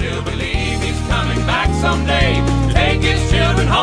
still believe he's coming back someday to take his children home.